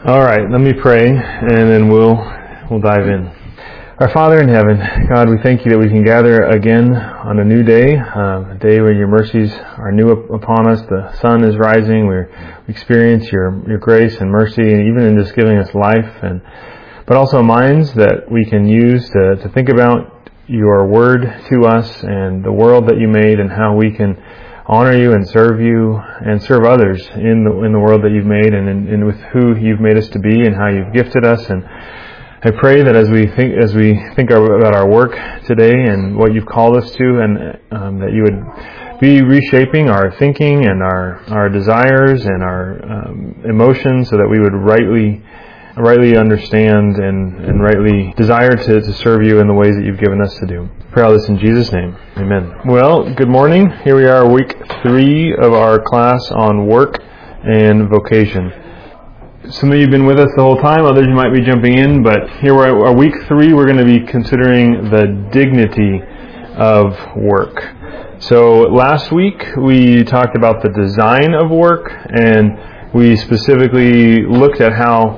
All right, let me pray, and then we'll dive in. Our Father in heaven, God, we thank you that we can gather again on a new day, a day where your mercies are new upon us. The sun is rising. We experience your grace and mercy, and even in just giving us life, but also minds that we can use to think about your word to us and the world that you made, and how we can honor you and serve others in the world that you've made, and with who you've made us to be, and how you've gifted us. And I pray that as we think about our work today and what you've called us to, and that you would be reshaping our thinking and our desires and our emotions, so that we would rightly understand and rightly desire to serve you in the ways that you've given us to do. Pray all this in Jesus' name. Amen. Well, good morning. Here we are, week 3 of our class on work and vocation. Some of you have been with us the whole time, others you might be jumping in, but here we're at week 3, we're going to be considering the dignity of work. So last week we talked about the design of work, and we specifically looked at how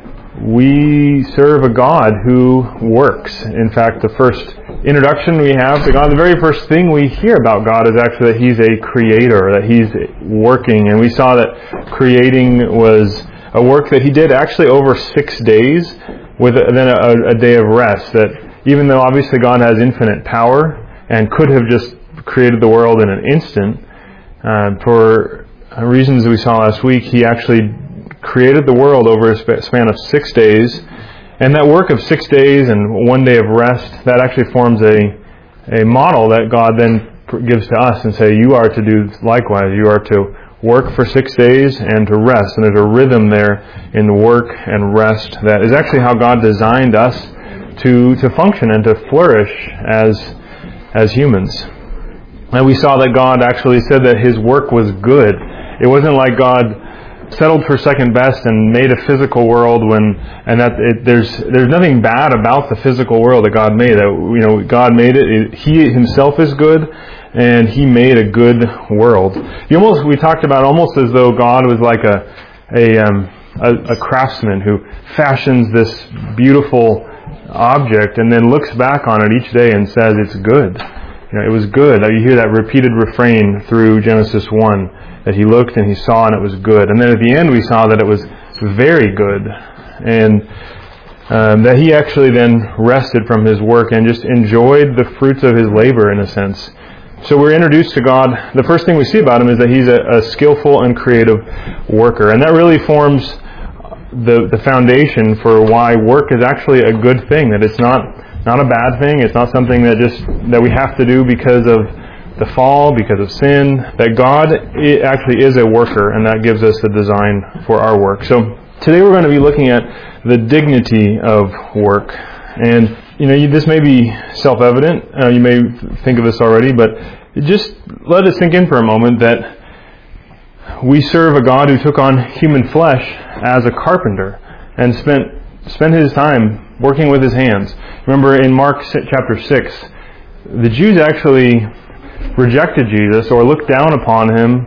we serve a God who works. In fact, the first introduction we have to God, the very first thing we hear about God is actually that He's a creator, that He's working. And we saw that creating was a work that He did actually over 6 days, with then a day of rest. That even though obviously God has infinite power and could have just created the world in an instant, for reasons we saw last week, He actually created the world over a span of 6 days. And that work of 6 days and 1 day of rest, that actually forms a model that God then gives to us and say, you are to do likewise. You are to work for 6 days and to rest. And there's a rhythm there in the work and rest that is actually how God designed us to function and to flourish as humans. And we saw that God actually said that His work was good. It wasn't like God settled for second best and made a physical world there's nothing bad about the physical world that God made. That God made it. He Himself is good, and He made a good world. We talked about almost as though God was like a craftsman who fashions this beautiful object and then looks back on it each day and says it's good. It was good. You hear that repeated refrain through Genesis 1. That He looked and He saw and it was good. And then at the end we saw that it was very good. And that He actually then rested from His work and just enjoyed the fruits of His labor in a sense. So we're introduced to God. The first thing we see about Him is that He's a skillful and creative worker. And that really forms the foundation for why work is actually a good thing. That it's not a bad thing. It's not something that we have to do because of the fall, because of sin, that God actually is a worker, and that gives us the design for our work. So today we're going to be looking at the dignity of work. And this may be self-evident, you may think of this already, but just let it sink in for a moment that we serve a God who took on human flesh as a carpenter and spent His time working with His hands. Remember in Mark chapter 6, the Jews actually rejected Jesus or looked down upon Him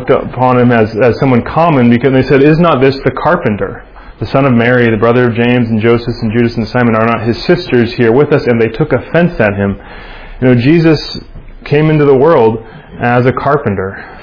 as someone common, because they said, is not this the carpenter, the son of Mary, the brother of James and Joseph and Judas and Simon? Are not his sisters here with us? And they took offense at Him. Jesus came into the world as a carpenter.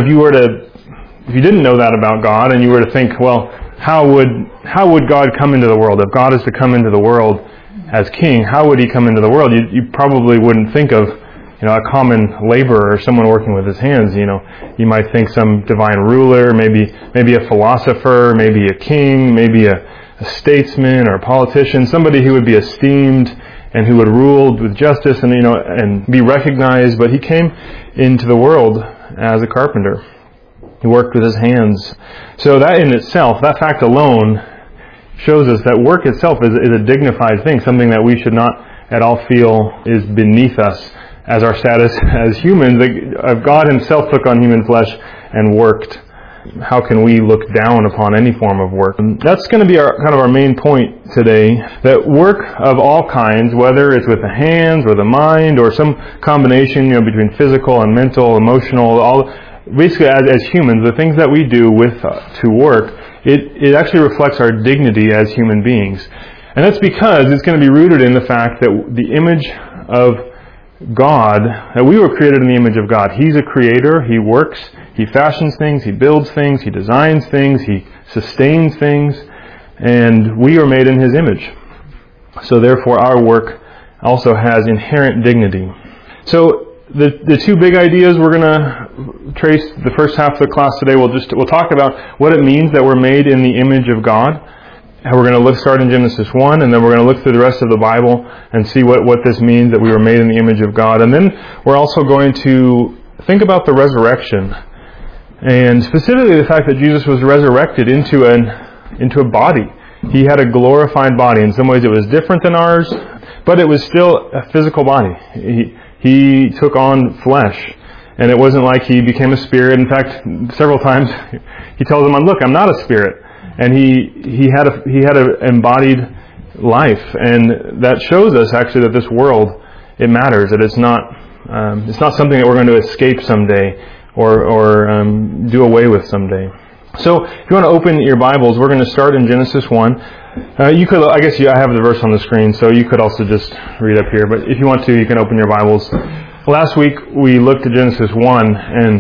If you didn't know that about God, and you were to think, well, how would God come into the world? If God is to come into the world as king, how would He come into the world? You probably wouldn't think of a common laborer or someone working with his hands. You might think some divine ruler, maybe a philosopher, maybe a king, maybe a statesman or a politician, somebody who would be esteemed and who would rule with justice and be recognized. But He came into the world as a carpenter. He worked with His hands. So that in itself, that fact alone, shows us that work itself is a dignified thing, something that we should not at all feel is beneath us as our status as humans. God Himself took on human flesh and worked. How can we look down upon any form of work? And that's going to be our main point today, that work of all kinds, whether it's with the hands or the mind or some combination between physical and mental, emotional, basically as humans, the things that we do to work, it actually reflects our dignity as human beings. And that's because it's going to be rooted in the fact that the image of God, that we were created in the image of God. He's a creator. He works. He fashions things. He builds things. He designs things. He sustains things. And we are made in His image. So therefore our work also has inherent dignity. So the two big ideas we're going to trace the first half of the class today. We'll talk about what it means that we're made in the image of God. And we're going to start in Genesis 1, and then we're going to look through the rest of the Bible and see what this means that we were made in the image of God. And then we're also going to think about the resurrection, and specifically the fact that Jesus was resurrected into a body. He had a glorified body. In some ways it was different than ours, but it was still a physical body. He took on flesh, and it wasn't like He became a spirit. In fact, several times He tells them, "Look, I'm not a spirit." And he had an embodied life, and that shows us actually that this world, it matters. That it's not something that we're going to escape someday or do away with someday. So if you want to open your Bibles, we're going to start in Genesis 1. I have the verse on the screen, so you could also just read up here. But if you want to, you can open your Bibles. Last week we looked at Genesis 1, and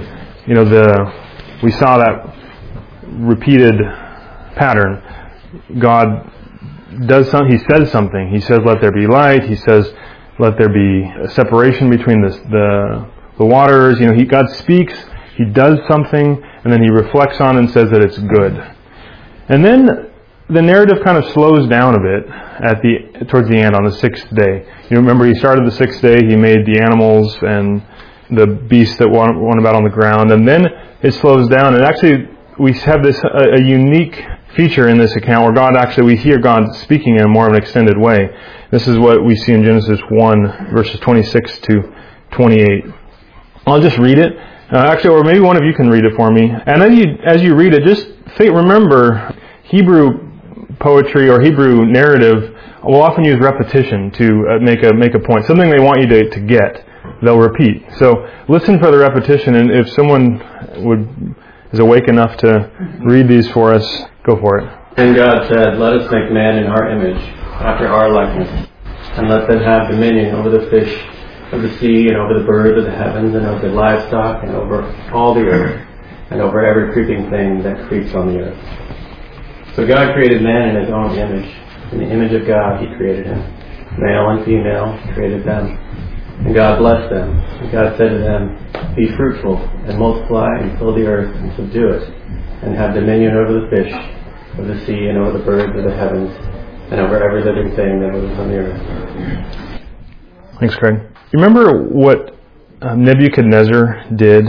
we saw that repeated pattern. God does something. He says something. He says, "Let there be light." He says, "Let there be a separation between the waters." God speaks. He does something, and then He reflects on and says that it's good. And then the narrative kind of slows down a bit towards the end on the sixth day. You remember He started the sixth day. He made the animals and the beasts that went about on the ground, and then it slows down. And actually, we have a unique feature in this account where we hear God speaking in more of an extended way. This is what we see in Genesis 1, verses 26 to 28. I'll just read it. Or maybe one of you can read it for me. And as you read it, just remember, Hebrew poetry or Hebrew narrative will often use repetition to make a point. Something they want you to get, they'll repeat. So listen for the repetition, and if someone is awake enough to read these for us, go for it. And God said, "Let us make man in our image, after our likeness, and let them have dominion over the fish of the sea, and over the birds of the heavens, and over the livestock, and over all the earth, and over every creeping thing that creeps on the earth." So God created man in His own image. In the image of God He created him. Male and female He created them. And God blessed them. And God said to them, "Be fruitful, and multiply, and fill the earth, and subdue it, and have dominion over the fish of the sea, and over the birds of the heavens, and over every living thing that moves on the earth." Thanks, Craig. You remember what Nebuchadnezzar did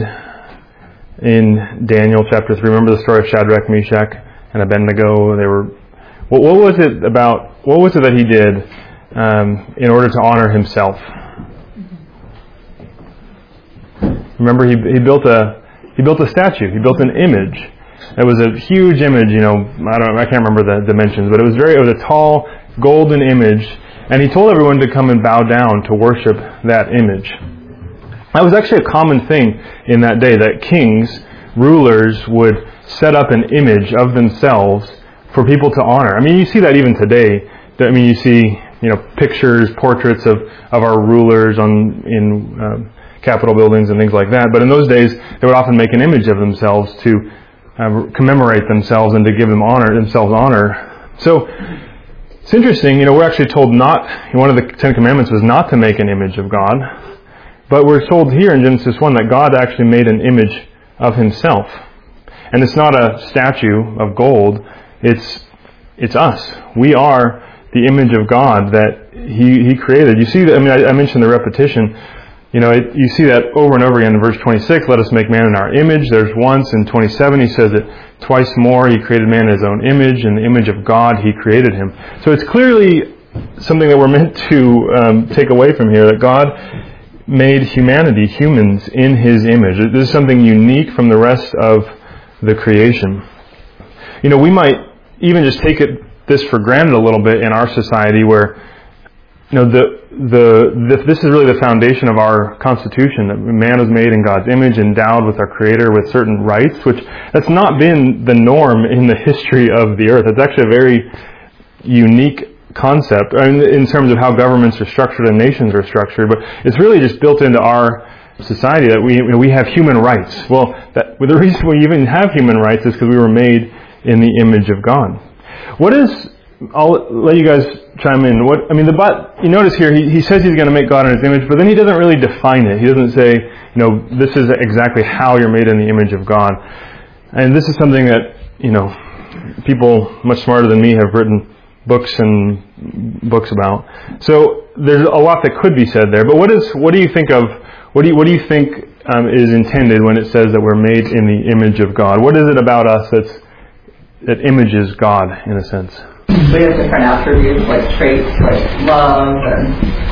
in Daniel chapter 3? Remember the story of Shadrach, Meshach, and Abednego? What was it that he did in order to honor himself? Remember, he built a statue. He built an image. It was a huge image. I can't remember the dimensions, but it was a tall golden image. And he told everyone to come and bow down to worship that image. That was actually a common thing in that day, that kings, rulers would set up an image of themselves for people to honor. I mean, you see that even today. I mean, you see, pictures, portraits of our rulers in Capitol buildings and things like that. But in those days, they would often make an image of themselves to commemorate themselves and to give themselves honor. So it's interesting. We're actually told one of the Ten Commandments was not to make an image of God. But we're told here in Genesis 1 that God actually made an image of Himself. And it's not a statue of gold. It's us. We are the image of God that He created. You see that, I mentioned the repetition. You see that over and over again in verse 26, "Let us make man in our image." There's once in 27, He says it twice more. He created man in His own image. In the image of God, He created him. So it's clearly something that we're meant to take away from here, that God made humans, in His image. This is something unique from the rest of the creation. We might even just take this for granted a little bit in our society, where this is really the foundation of our Constitution, that man was made in God's image, endowed with our Creator with certain rights, which that's not been the norm in the history of the earth. It's actually a very unique concept in terms of how governments are structured and nations are structured, but it's really just built into our society that we have human rights. Well, the reason we even have human rights is because we were made in the image of God. I'll let you guys chime in. You notice here, he says he's going to make God in his image, but then he doesn't really define it. He doesn't say, this is exactly how you're made in the image of God. And this is something that, people much smarter than me have written books about. So there's a lot that could be said there. But what do you think is intended when it says that we're made in the image of God? What is it about us that images God in a sense? We have different attributes like traits like love and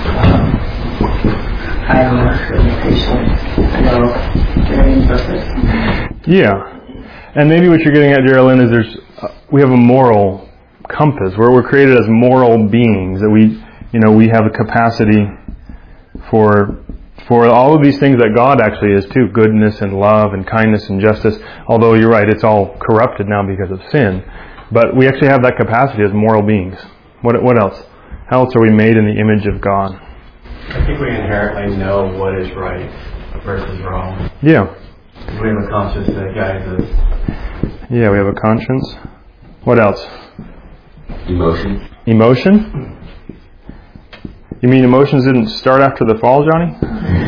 kindness and patience, love, caring, justice. Yeah. And maybe what you're getting at, Geraldine, is we have a moral compass where we're created as moral beings, that we have a capacity for all of these things that God actually is too, goodness and love and kindness and justice, although you're right, it's all corrupted now because of sin. But we actually have that capacity as moral beings. What else? How else are we made in the image of God? I think we inherently know what is right versus wrong. Yeah. We have a conscience that guides us. Yeah, we have a conscience. What else? Emotion. Emotion? You mean emotions didn't start after the fall, Johnny?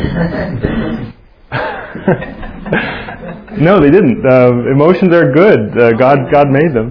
No, they didn't. Emotions are good. God made them.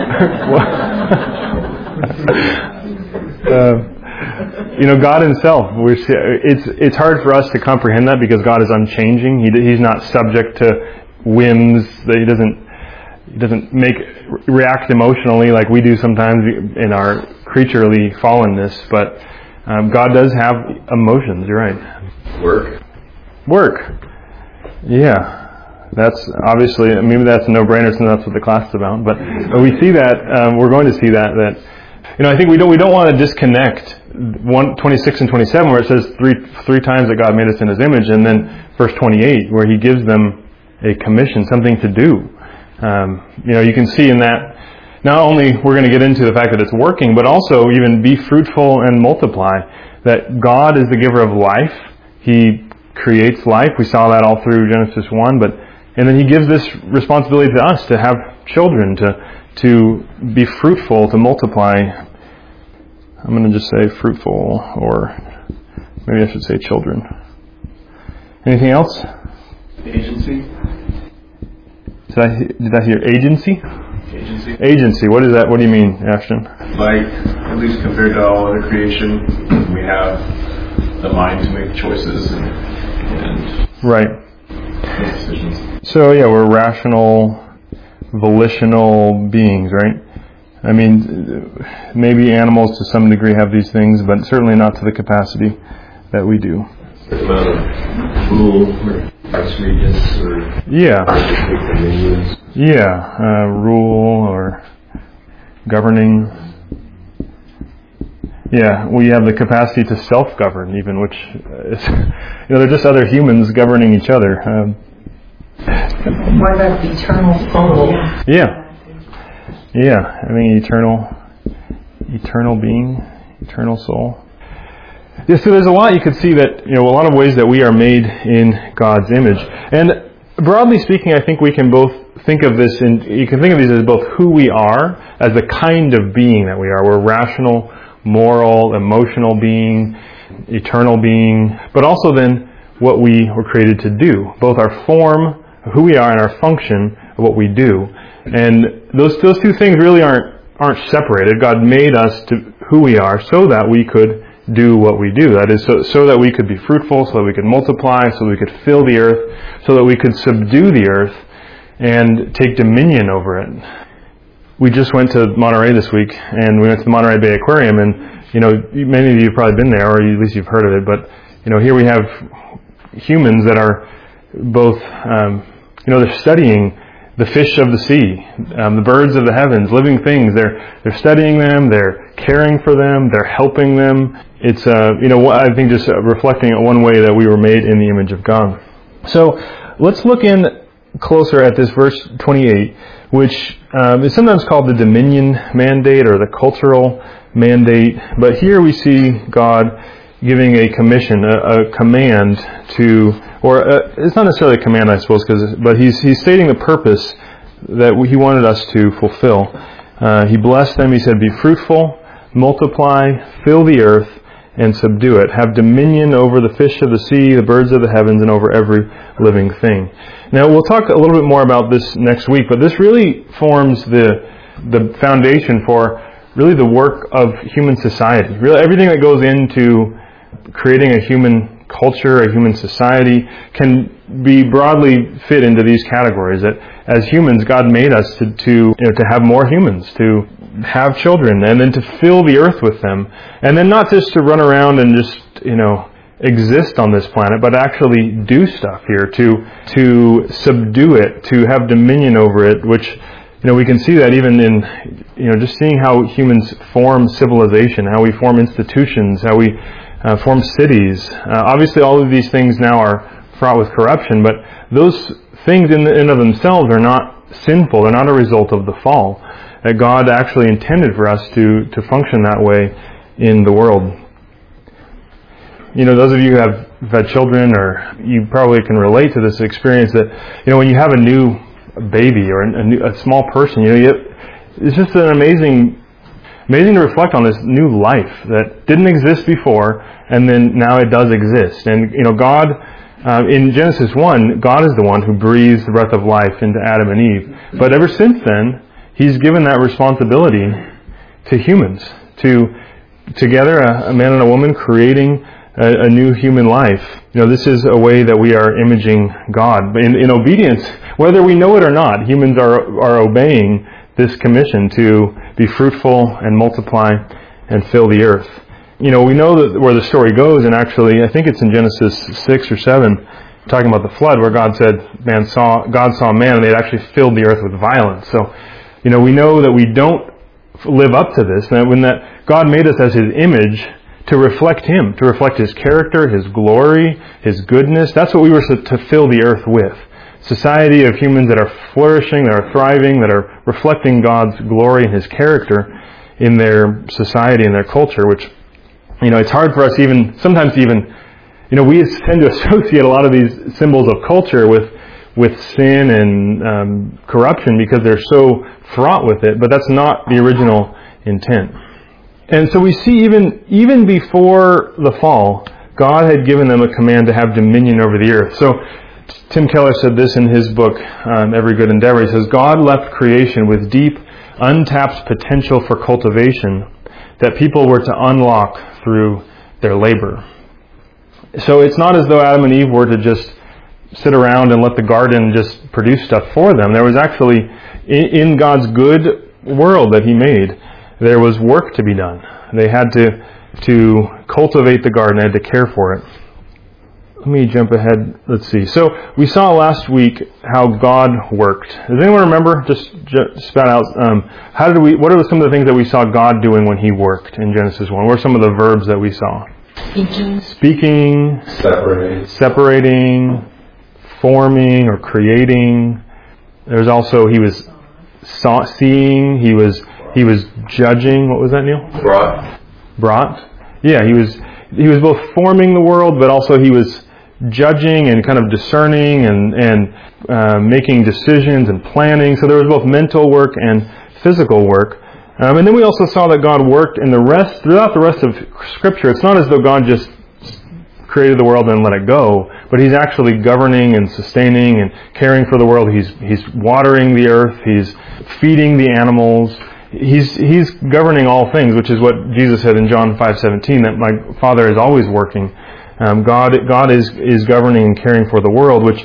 God Himself. It's hard for us to comprehend that because God is unchanging. He's not subject to whims. He doesn't react emotionally like we do sometimes in our creaturely fallenness. But God does have emotions. You're right. Work. Yeah. That's obviously, maybe that's a no-brainer since that's what the class is about. But we see that, we're going to see that I think we don't want to disconnect 26 and 27 where it says three times that God made us in His image, and then verse 28 where He gives them a commission, something to do. You can see in that not only we're going to get into the fact that it's working, but also even be fruitful and multiply. That God is the giver of life. He creates life. We saw that all through Genesis 1, and then He gives this responsibility to us to have children, to be fruitful, to multiply. I'm going to just say fruitful, or maybe I should say children. Anything else? Agency. Did I hear agency? Agency. What is that? What do you mean, Ashton? Like, at least compared to all other creation, we have the mind to make choices and right. make decisions. So yeah, we're rational, volitional beings, right? I mean, maybe animals to some degree have these things, but certainly not to the capacity that we do. The amount of rule or vice regents or rule or governing. Yeah, we have the capacity to self-govern, even, which is, they're just other humans governing each other. What about eternal soul? Yeah, having eternal being, eternal soul. Yeah, so there's a lot you could see that, a lot of ways that we are made in God's image. And broadly speaking, I think we can both think of this, you can think of these as both who we are, as the kind of being that we are. We're rational, moral, emotional being, eternal being, but also then what we were created to do. Both our form, who we are, and our function of what we do. And those two things really aren't separated. God made us to who we are so that we could do what we do. That is, so that we could be fruitful, so that we could multiply, so that we could fill the earth, so that we could subdue the earth and take dominion over it. We just went to Monterey this week, and we went to the Monterey Bay Aquarium, and many of you have probably been there, or at least you've heard of it. But here we have humans that are both, they're studying the fish of the sea, the birds of the heavens, living things. They're studying them. They're caring for them, they're helping them. It's, I think just reflecting on one way that we were made in the image of God. So let's look in closer at this verse 28, which is sometimes called the dominion mandate or the cultural mandate. But here we see God giving a commission, a command to, it's not necessarily a command, I suppose, but he's stating the purpose that he wanted us to fulfill. He blessed them. He said, "Be fruitful, multiply, fill the earth, and subdue it. Have dominion over the fish of the sea, the birds of the heavens, and over every living thing." Now, we'll talk a little bit more about this next week, but this really forms the foundation for really the work of human society. Really, everything that goes into creating a human culture, a human society, can be broadly fit into these categories. That as humans, God made us to have more humans, to have children, and then to fill the earth with them, and then not just to run around and just exist on this planet, but actually do stuff here, to subdue it, to have dominion over it, which we can see that even in just seeing how humans form civilization, how we form institutions, how we form cities. Obviously, all of these things now are fraught with corruption, but those things in and of themselves are not sinful. They're not a result of the fall. That God actually intended for us to function that way in the world. Those of you who have had children, or you probably can relate to this experience that, when you have a new baby or a small person, it's just an amazing to reflect on this new life that didn't exist before, and then now it does exist. And, God, in Genesis 1, God is the one who breathes the breath of life into Adam and Eve. But ever since then, He's given that responsibility to humans, to together, a man and a woman, creating a new human life. This is a way that we are imaging God. In obedience, whether we know it or not, humans are obeying this commission to be fruitful and multiply and fill the earth. We know that where the story goes, and actually, I think it's in Genesis 6 or 7, talking about the flood, where God said, God saw man, and they had actually filled the earth with violence. So, we know that we don't live up to this, and when that God made us as His image to reflect Him, to reflect His character, His glory, His goodness. That's what we were to fill the earth with. Society of humans that are flourishing, that are thriving, that are reflecting God's glory and His character in their society and their culture, which, it's hard for us sometimes we tend to associate a lot of these symbols of culture with sin and corruption because they're so fraught with it, but that's not the original intent. And so we see even before the fall, God had given them a command to have dominion over the earth. So Tim Keller said this in his book, Every Good Endeavor. He says, God left creation with deep, untapped potential for cultivation that people were to unlock through their labor. So it's not as though Adam and Eve were to just sit around and let the garden just produce stuff for them. There was actually, in God's good world that He made, there was work to be done. They had to cultivate the garden, they had to care for it. Let me jump ahead. Let's see. So we saw last week how God worked. Does anyone remember? Just spat out. What are some of the things that we saw God doing when He worked in Genesis 1? What are some of the verbs that we saw? Speaking. Separating. Forming or creating. There's also He was seeing. He was judging. What was that, Neil? Brought. Yeah, he was both forming the world, but also He was judging and kind of discerning and making decisions and planning. So there was both mental work and physical work. And then we also saw that God worked throughout the rest of Scripture. It's not as though God just created the world and let it go, but He's actually governing and sustaining and caring for the world. He's watering the earth. He's feeding the animals. He's governing all things, which is what Jesus said in John 5:17, that my Father is always working. God is governing and caring for the world, which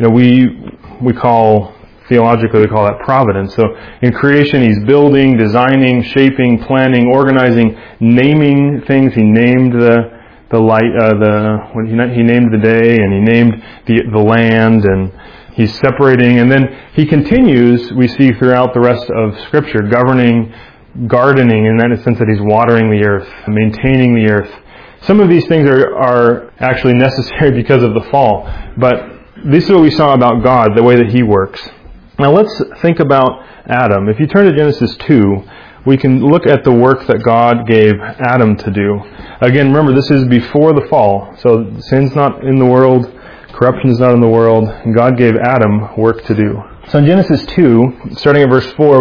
we call theologically we call that providence. So in creation, He's building, designing, shaping, planning, organizing, naming things. He named the light, He named the day, and He named the land, and He's separating, and then He continues, we see throughout the rest of Scripture, governing gardening in that sense that he's watering the earth, maintaining the earth. Some of these things are actually necessary because of the fall. But this is what we saw about God, the way that he works. Now let's think about Adam. If you turn to Genesis 2, we can look at the work that God gave Adam to do. Again, remember, this is before the fall. So sin's not in the world, corruption is not in the world, and God gave Adam work to do. So in Genesis 2, starting at verse 4,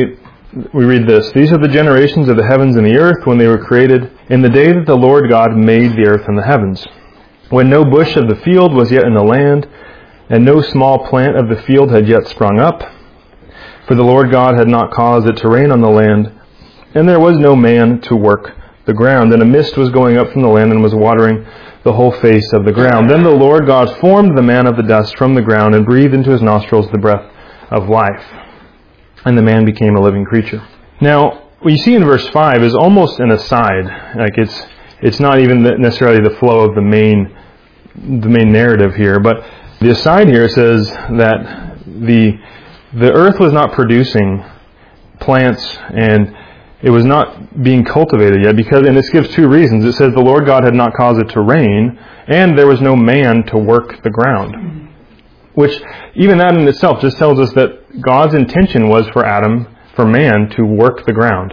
we read this: "These are the generations of the heavens and the earth when they were created, in the day that the Lord God made the earth and the heavens. When no bush of the field was yet in the land, and no small plant of the field had yet sprung up, for the Lord God had not caused it to rain on the land, and there was no man to work the ground. And a mist was going up from the land and was watering the whole face of the ground. Then the Lord God formed the man of the dust from the ground and breathed into his nostrils the breath of life. And the man became a living creature." Now, what you see in verse 5 is almost an aside. Like it's not even necessarily the flow of the main narrative here, but the aside here says that the earth was not producing plants and it was not being cultivated yet, and this gives two reasons. It says the Lord God had not caused it to rain, and there was no man to work the ground. Which, even that in itself just tells us that God's intention was for man to work the ground.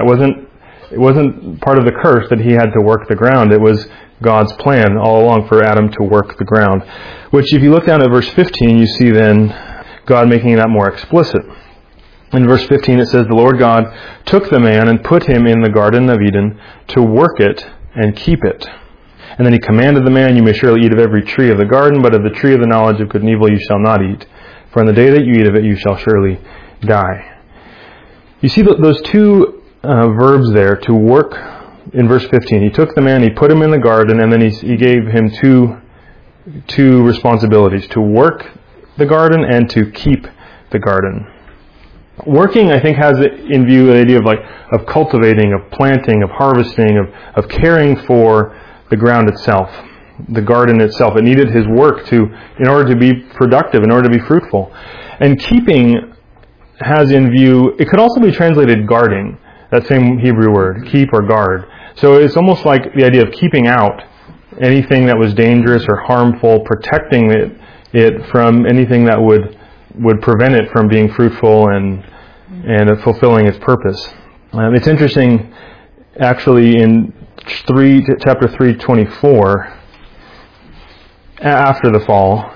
It wasn't part of the curse that he had to work the ground. It was God's plan all along for Adam to work the ground. Which, if you look down at verse 15, you see then God making that more explicit. In verse 15 it says, "The Lord God took the man and put him in the Garden of Eden to work it and keep it. And then he commanded the man, 'You may surely eat of every tree of the garden, but of the tree of the knowledge of good and evil you shall not eat. For in the day that you eat of it you shall surely die.'" You see those two verbs there, to work, in verse 15. He took the man, he put him in the garden, and then he gave him two responsibilities: to work the garden and to keep the garden. Working, I think, has in view the idea of cultivating, of planting, of harvesting, of caring for the ground itself, the garden itself. It needed his work in order to be productive, in order to be fruitful. And keeping has in view, it could also be translated guarding, that same Hebrew word, keep or guard. So it's almost like the idea of keeping out anything that was dangerous or harmful, protecting it from anything that would prevent it from being fruitful and fulfilling its purpose. It's interesting, actually, in chapter 3:24, after the fall,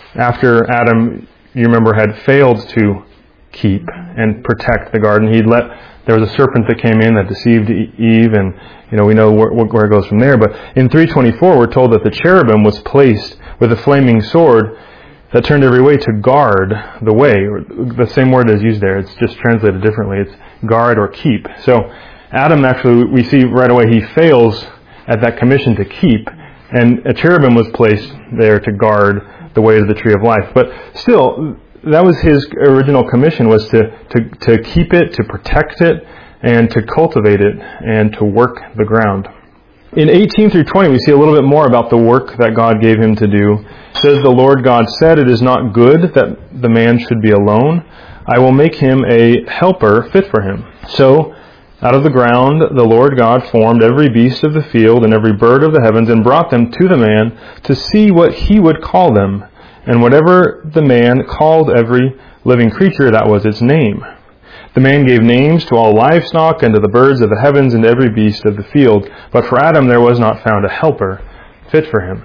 after Adam, you remember, had failed to keep and protect the garden, there was a serpent that came in that deceived Eve, and we know where it goes from there. But in 3:24, we're told that the cherubim was placed with a flaming sword that turned every way to guard the way. The same word is used there. It's just translated differently. It's guard or keep. So Adam, actually, we see right away he fails at that commission to keep, and a cherubim was placed there to guard the way to the tree of life. But still, that was his original commission, was to keep it, to protect it, and to cultivate it, and to work the ground. In 18 through 20, we see a little bit more about the work that God gave him to do. It says, "The Lord God said, 'It is not good that the man should be alone. I will make him a helper fit for him.' So, out of the ground the Lord God formed every beast of the field and every bird of the heavens and brought them to the man to see what he would call them. And whatever the man called every living creature, that was its name. The man gave names to all livestock and to the birds of the heavens and to every beast of the field. But for Adam there was not found a helper fit for him."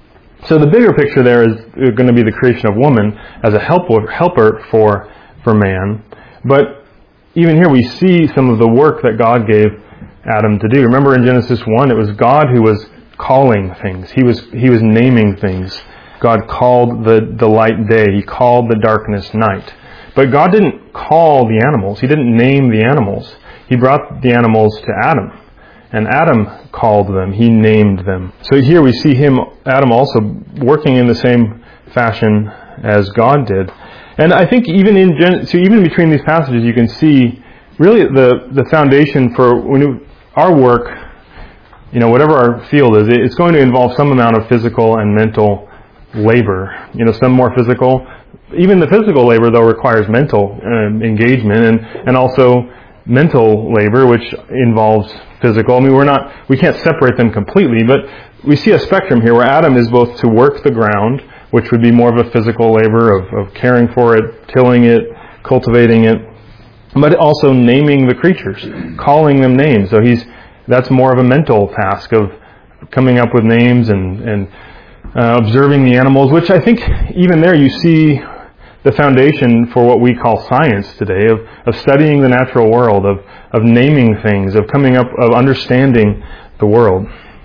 So the bigger picture there is going to be the creation of woman as a helper for man. But even here we see some of the work that God gave Adam to do. Remember in Genesis 1, it was God who was calling things. He was naming things. God called the light day. He called the darkness night. But God didn't call the animals. He didn't name the animals. He brought the animals to Adam. And Adam called them. He named them. So here we see Adam also working in the same fashion as God did. And I think even between these passages you can see really the foundation for our work, whatever our field is, it's going to involve some amount of physical and mental labor. Some more physical. Even the physical labor, though, requires mental engagement and also mental labor, which involves physical. I mean, we can't separate them completely, but we see a spectrum here where Adam is both to work the ground, which would be more of a physical labor of caring for it, tilling it, cultivating it, but also naming the creatures, calling them names. So that's more of a mental task of coming up with names and observing the animals, which I think even there you see the foundation for what we call science today, of studying the natural world, of naming things, of coming up, of understanding the world.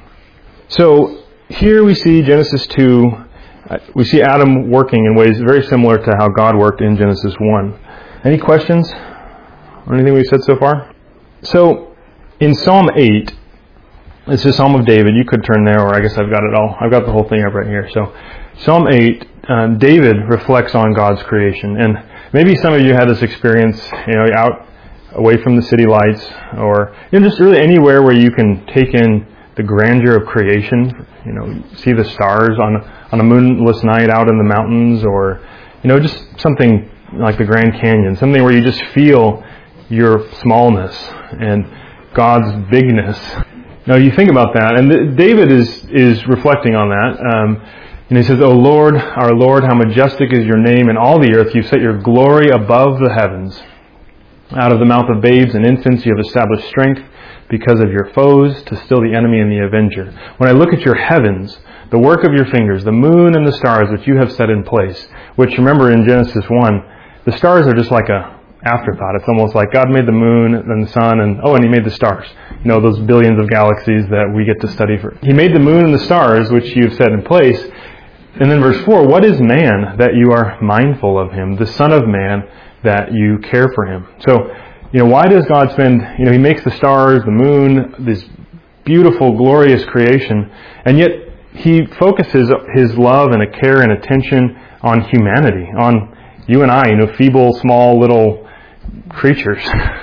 So here we see Genesis 2, we see Adam working in ways very similar to how God worked in Genesis 1. Any questions on anything we've said so far? So in Psalm 8, it's a Psalm of David. You could turn there, or I guess I've got it all. I've got the whole thing up right here. So Psalm 8, David reflects on God's creation. And maybe some of you had this experience, out away from the city lights, or just really anywhere where you can take in the grandeur of creation. See the stars on a moonless night out in the mountains, or just something like the Grand Canyon, something where you just feel your smallness and God's bigness. Now you think about that, and David is reflecting on that. And he says, "O Lord, our Lord, how majestic is your name in all the earth. You've set your glory above the heavens. Out of the mouth of babes and infants you have established strength because of your foes, to still the enemy and the avenger. When I look at your heavens, the work of your fingers, the moon and the stars which you have set in place," which, remember in Genesis 1, the stars are just like a afterthought. It's almost like God made the moon and the sun and He made the stars. Those billions of galaxies that we get to study for. He made the moon and the stars, which you've set in place. And then verse 4, what is man that you are mindful of him? The son of man that you care for him. So, why does God spend, He makes the stars, the moon, this beautiful, glorious creation, and yet He focuses His love and a care and attention on humanity, on you and I, feeble, small, little creatures.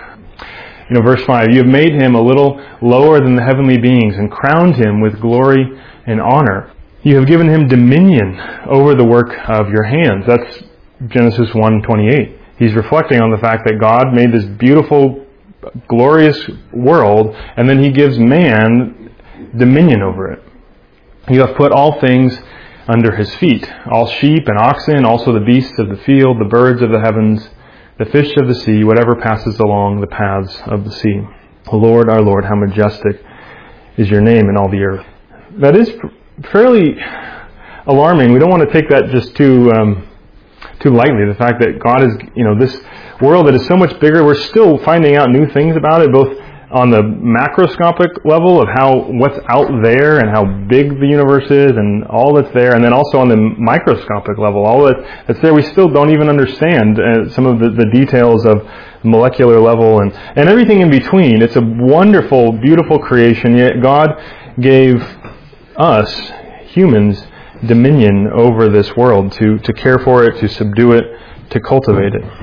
Verse 5, you have made him a little lower than the heavenly beings and crowned him with glory and honor. You have given him dominion over the work of your hands. That's Genesis 1:28. He's reflecting on the fact that God made this beautiful, glorious world, and then He gives man dominion over it. You have put all things under His feet, all sheep and oxen, also the beasts of the field, the birds of the heavens, the fish of the sea, whatever passes along the paths of the sea. Lord, our Lord, how majestic is your name in all the earth. That is fairly alarming. We don't want to take that just too lightly. The fact that God is, this world that is so much bigger, we're still finding out new things about it, both on the macroscopic level of what's out there and how big the universe is and all that's there, and then also on the microscopic level, all that's there we still don't even understand some of the details of molecular level and everything in between. It's a wonderful, beautiful creation, yet God gave us, humans, dominion over this world, to care for it, to subdue it, to cultivate it.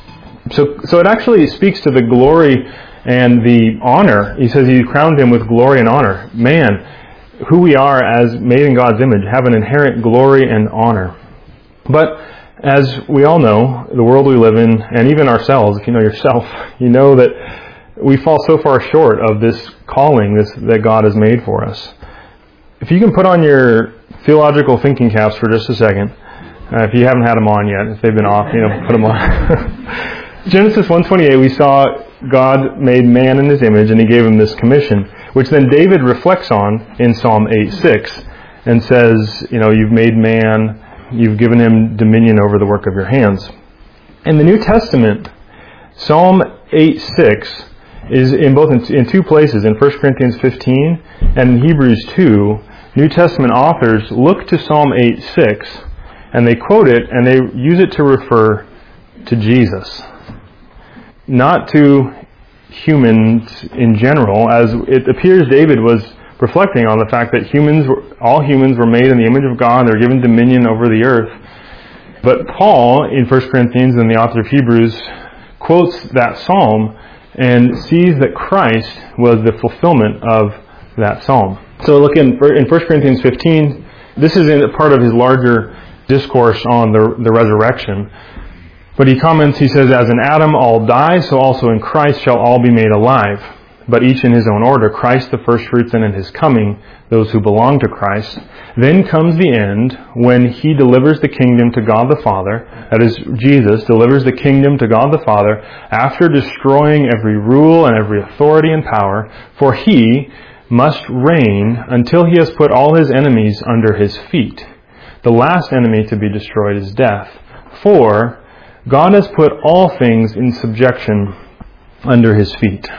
So it actually speaks to the glory and the honor. He says He crowned him with glory and honor. Man, who we are as made in God's image, have an inherent glory and honor. But as we all know, the world we live in, and even ourselves, if you know yourself, you know that we fall so far short of this calling that God has made for us. If you can put on your theological thinking caps for just a second, if you haven't had them on yet, if they've been off, put them on. Genesis 1:28, we saw God made man in His image, and He gave him this commission, which then David reflects on in Psalm 8:6, and says, you've made man, you've given him dominion over the work of your hands. In the New Testament, Psalm 8:6 is in two places, in 1 Corinthians 15 and in Hebrews 2. New Testament authors look to Psalm 8:6, and they quote it, and they use it to refer to Jesus, not to humans in general, as it appears David was reflecting on the fact that all humans were made in the image of God, they're given dominion over the earth. But Paul, in 1 Corinthians, and the author of Hebrews, quotes that psalm and sees that Christ was the fulfillment of that psalm. So look in 1 Corinthians 15, this is in part of his larger discourse on the resurrection. But he comments, he says, as in Adam all die, so also in Christ shall all be made alive, but each in his own order. Christ the firstfruits, and in his coming, those who belong to Christ. Then comes the end, when he delivers the kingdom to God the Father. That is, Jesus delivers the kingdom to God the Father after destroying every rule and every authority and power, for he must reign until he has put all his enemies under his feet. The last enemy to be destroyed is death. For God has put all things in subjection under his feet.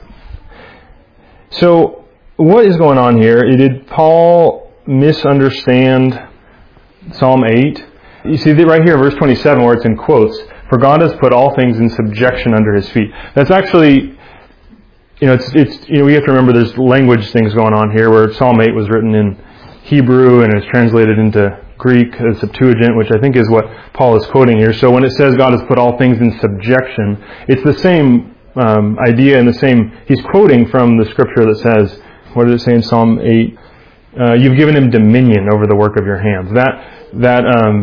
So, what is going on here? Did Paul misunderstand Psalm 8? You see right here, verse 27, where it's in quotes, for God has put all things in subjection under his feet. That's actually, we have to remember there's language things going on here, where Psalm 8 was written in Hebrew and is translated into Greek, Septuagint, which I think is what Paul is quoting here. So when it says God has put all things in subjection, it's the same idea and the same, he's quoting from the scripture that says, what does it say in Psalm 8? You've given him dominion over the work of your hands. That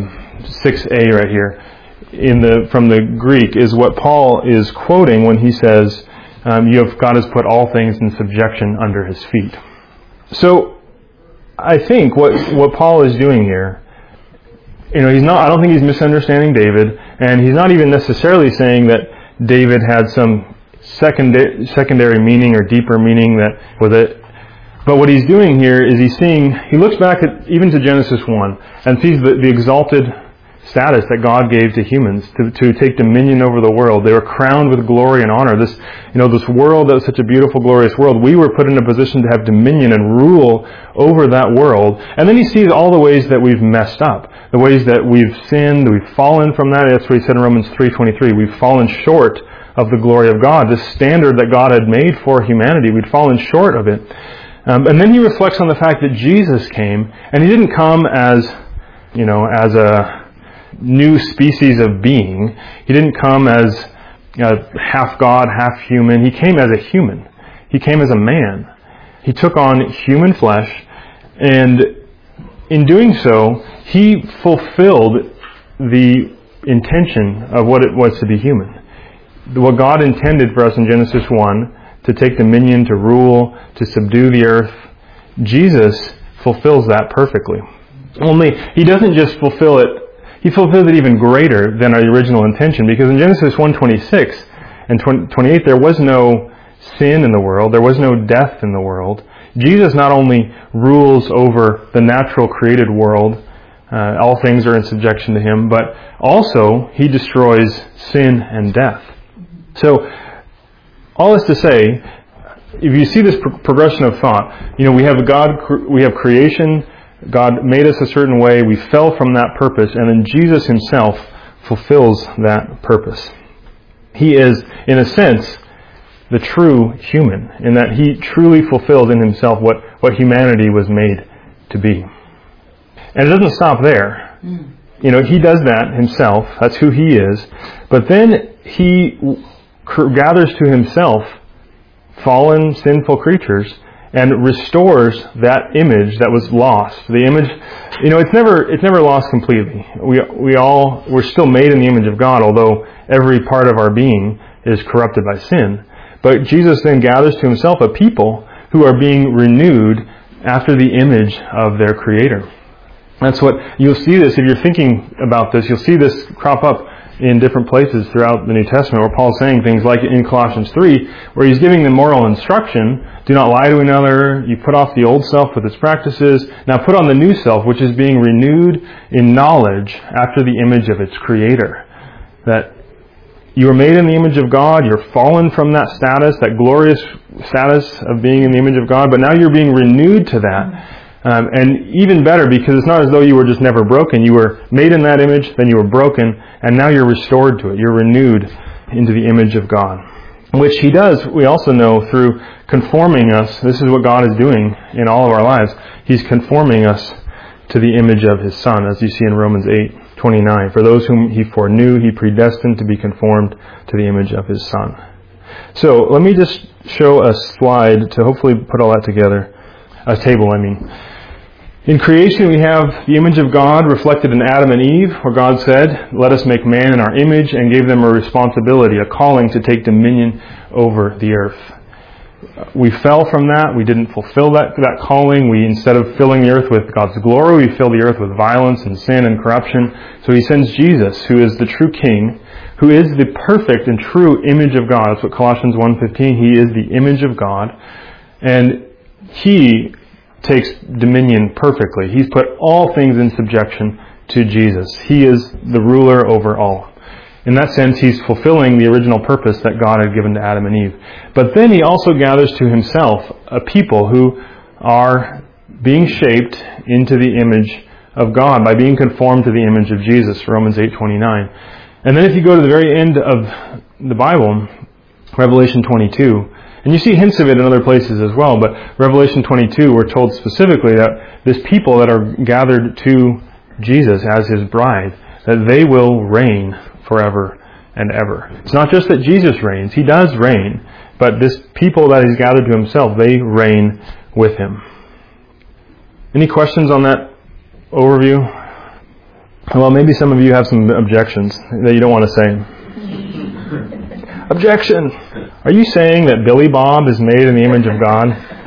6a right here from the Greek is what Paul is quoting when he says, God has put all things in subjection under his feet. So I think what Paul is doing here, I don't think he's misunderstanding David, and he's not even necessarily saying that David had some secondary meaning or deeper meaning that with it. But what he's doing here is he looks back at even to Genesis 1 and sees the exalted status that God gave to humans to take dominion over the world. They were crowned with glory and honor. This world that was such a beautiful, glorious world, we were put in a position to have dominion and rule over that world. And then he sees all the ways that we've messed up, the ways that we've sinned, we've fallen from that. That's what he said in Romans 3:23. We've fallen short of the glory of God, this standard that God had made for humanity. We'd fallen short of it. And then he reflects on the fact that Jesus came, and he didn't come as a new species of being. He didn't come as half God, half human. He came as a human. He came as a man. He took on human flesh, and in doing so, he fulfilled the intention of what it was to be human. What God intended for us in Genesis 1, to take dominion, to rule, to subdue the earth, Jesus fulfills that perfectly. Only, he doesn't just fulfill it, he fulfills it even greater than our original intention, because in Genesis 1:26 and 28, there was no sin in the world, there was no death in the world. Jesus not only rules over the natural created world, all things are in subjection to him, but also he destroys sin and death. So, all this to say, if you see this progression of thought, we have God, we have creation, God made us a certain way, we fell from that purpose, and then Jesus himself fulfills that purpose. He is, in a sense, the true human, in that he truly fulfills in himself what humanity was made to be. And it doesn't stop there. He does that himself, that's who he is, but then he gathers to himself fallen, sinful creatures and restores that image that was lost. The image, it's never lost completely. We're still made in the image of God, although every part of our being is corrupted by sin. But Jesus then gathers to himself a people who are being renewed after the image of their Creator. That's what, you'll see this, if you're thinking about this, you'll see this crop up in different places throughout the New Testament, where Paul's saying things like in Colossians 3, where he's giving them moral instruction. Do not lie to another. You put off the old self with its practices. Now put on the new self, which is being renewed in knowledge after the image of its Creator. That you were made in the image of God. You're fallen from that status, that glorious status of being in the image of God, but now you're being renewed to that. And even better, because it's not as though you were just never broken. You were made in that image, then you were broken, and now you're restored to it. You're renewed into the image of God. Which he does, we also know, through conforming us. This is what God is doing in all of our lives. He's conforming us to the image of his Son, as you see in Romans 8:29. For those whom he foreknew, he predestined to be conformed to the image of his Son. So, let me just show a slide to hopefully put all that together. A table, I mean. In creation, we have the image of God reflected in Adam and Eve, where God said, "Let us make man in our image," and gave them a responsibility, a calling to take dominion over the earth. We fell from that. We didn't fulfill that calling. We, instead of filling the earth with God's glory, we filled the earth with violence and sin and corruption. So He sends Jesus, who is the true King, who is the perfect and true image of God. That's what Colossians 1:15, He is the image of God. And He takes dominion perfectly. He's put all things in subjection to Jesus. He is the ruler over all. In that sense, He's fulfilling the original purpose that God had given to Adam and Eve. But then He also gathers to Himself a people who are being shaped into the image of God by being conformed to the image of Jesus, Romans 8:29. And then if you go to the very end of the Bible, Revelation 22, and you see hints of it in other places as well, but Revelation 22, we're told specifically that this people that are gathered to Jesus as His bride, that they will reign forever and ever. It's not just that Jesus reigns. He does reign, but this people that He's gathered to Himself, they reign with Him. Any questions on that overview? Well, maybe some of you have some objections that you don't want to say. Objection! Are you saying that Billy Bob is made in the image of God?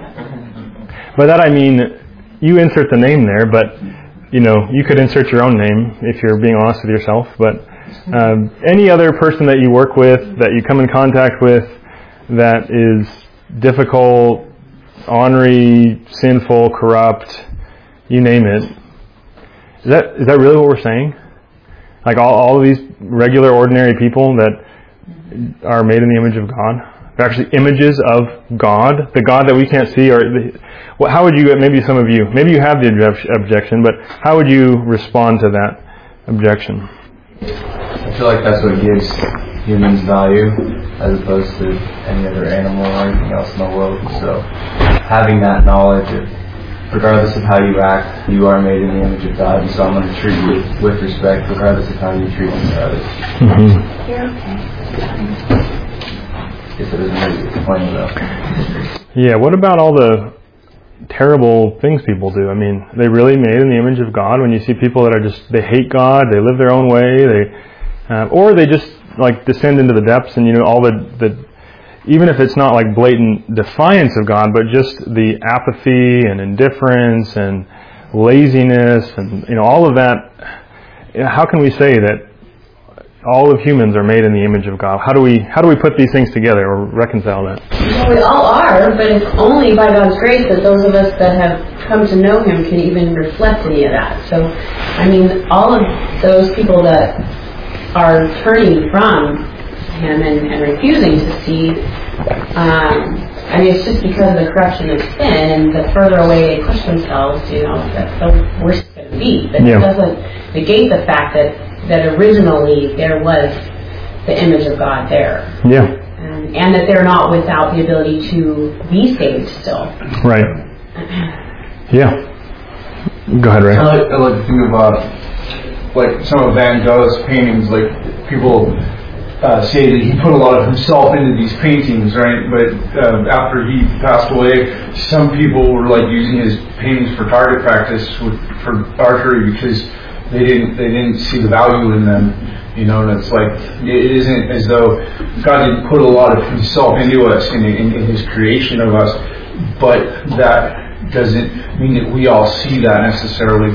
By that I mean, you insert the name there, but you could insert your own name if you're being honest with yourself. But any other person that you work with, that you come in contact with, that is difficult, ornery, sinful, corrupt, you name it. Is that really what we're saying? Like all of these regular, ordinary people that are made in the image of God? They're actually images of God, the God that we can't see. How would you, maybe some of you, maybe you have the objection, but how would you respond to that objection? I feel like that's what gives humans value as opposed to any other animal or anything else in the world. So having that knowledge of, regardless of how you act, you are made in the image of God, and so I'm going to treat you with respect regardless of how you treat others. Mm-hmm. You're okay. If it doesn't really explain though. Yeah, what about all the terrible things people do? I mean, they really made in the image of God. When you see people that are they hate God, they live their own way, or they just like descend into the depths, and all the even if it's not like blatant defiance of God, but just the apathy and indifference and laziness and all of that. How can we say that all of humans are made in the image of God? How do we put these things together or reconcile that? Well, we all are, but it's only by God's grace that those of us that have come to know Him can even reflect any of that. So, I mean, all of those people that are turning from Him and refusing to see, I mean, it's just because of the corruption of sin, and the further away they push themselves, that's the worse it's going to be. But it doesn't negate the fact that originally there was the image of God there. Yeah. And that they're not without the ability to be saved still. Right. Yeah. Go ahead, Ray. I like to think about like some of Van Gogh's paintings. Like people say that he put a lot of himself into these paintings, right? But after he passed away, some people were like using his paintings for target practice for archery because they didn't see the value in them, and it's like it isn't as though God didn't put a lot of Himself into us in His creation of us, but that doesn't mean that we all see that necessarily.